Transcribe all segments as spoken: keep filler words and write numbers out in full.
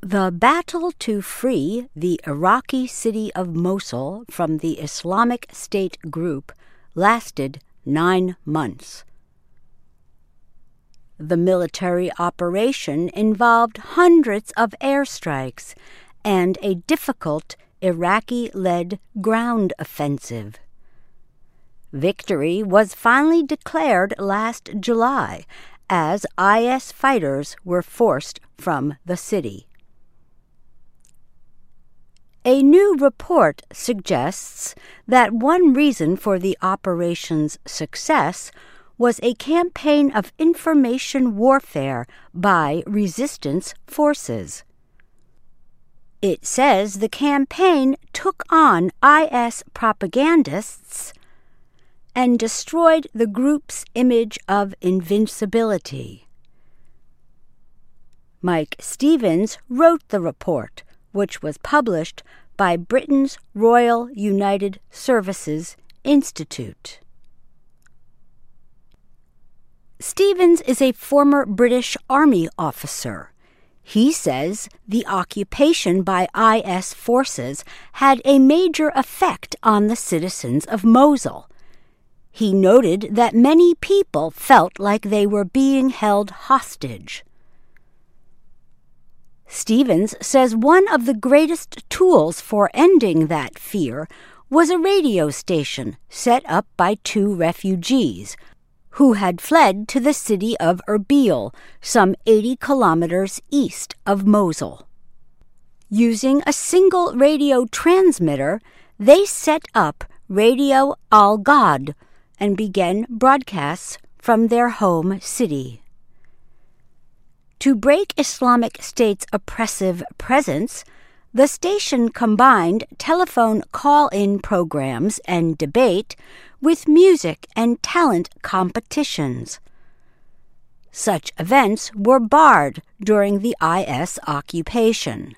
The battle to free the Iraqi city of Mosul from the Islamic State group lasted nine months. The military operation involved hundreds of airstrikes and a difficult Iraqi-led ground offensive. Victory was finally declared last July as I S fighters were forced from the city. A new report suggests that one reason for the operation's success was a campaign of information warfare by resistance forces. It says the campaign took on I S propagandists and destroyed the group's image of invincibility. Mike Stevens wrote the report, which was published by Britain's Royal United Services Institute. Stevens is a former British Army officer. He says the occupation by I S forces had a major effect on the citizens of Mosul. He noted that many people felt like they were being held hostage. Stevens says one of the greatest tools for ending that fear was a radio station set up by two refugees who had fled to the city of Erbil, some eighty kilometers east of Mosul. Using a single radio transmitter, they set up Radio Al-Ghad and began broadcasts from their home city. To break Islamic State's oppressive presence, the station combined telephone call-in programs and debate with music and talent competitions. Such events were barred during the I S occupation.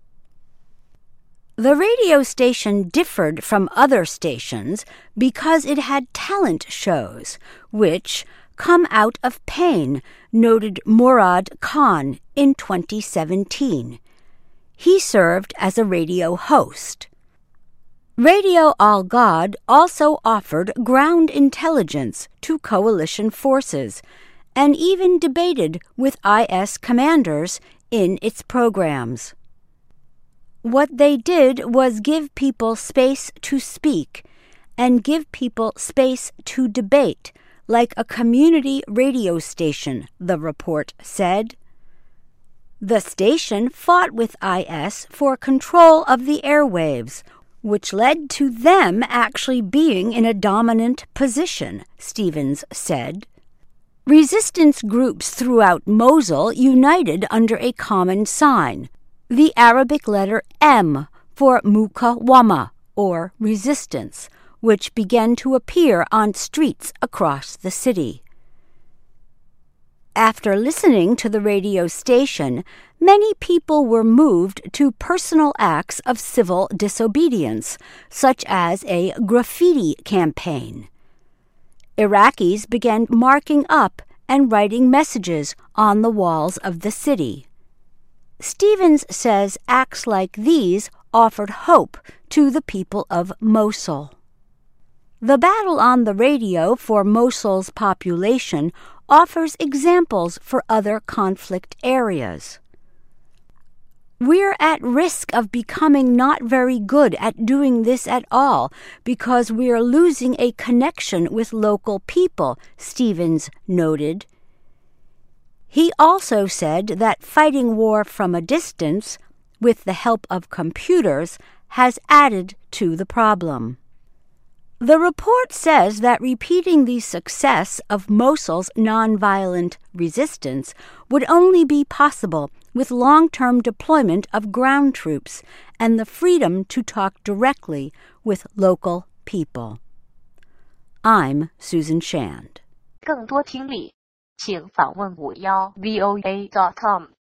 The radio station differed from other stations because it had talent shows, which come out of pain, noted Murad Khan in twenty seventeen. He served as a radio host. Radio Al-Ghad also offered ground intelligence to coalition forces and even debated with I S commanders in its programs. What they did was give people space to speak and give people space to debate, like a community radio station, the report said. The station fought with I S for control of the airwaves, which led to them actually being in a dominant position, Stevens said. Resistance groups throughout Mosul united under a common sign, the Arabic letter M for Muqawama, or resistance, which began to appear on streets across the city. After listening to the radio station, many people were moved to personal acts of civil disobedience, such as a graffiti campaign. Iraqis began marking up and writing messages on the walls of the city. Stevens says acts like these offered hope to the people of Mosul. The battle on the radio for Mosul's population offers examples for other conflict areas. We're at risk of becoming not very good at doing this at all because we are losing a connection with local people, Stevens noted. He also said that fighting war from a distance, with the help of computers, has added to the problem. The report says that repeating the success of Mosul's nonviolent resistance would only be possible with long-term deployment of ground troops and the freedom to talk directly with local people. I'm Susan Shand. 更多听力，请访问五幺 V O A dot com。